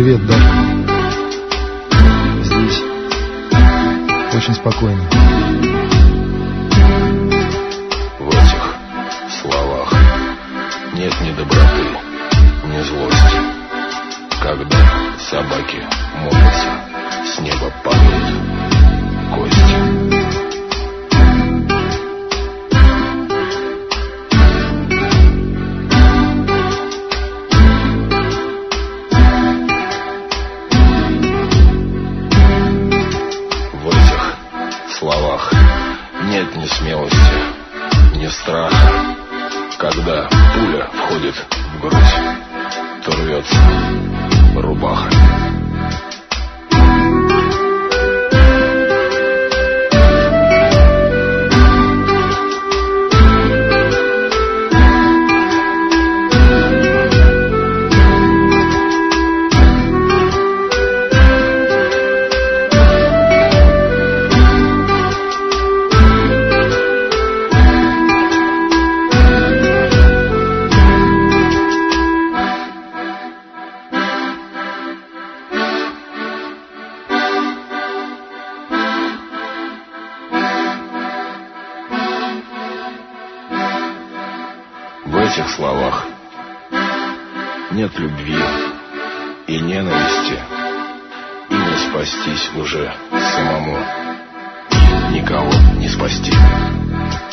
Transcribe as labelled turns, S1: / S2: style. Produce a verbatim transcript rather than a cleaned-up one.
S1: Привет, Даша. Здесь очень спокойно.
S2: В этих словах нет ни доброты, ни злости. Когда собаки молятся, с неба падают кости. Нет ни смелости, ни страха. Когда пуля входит в грудь, то рвется рубаха. В этих словах нет любви и ненависти, и не спастись уже самому, и никого не спасти.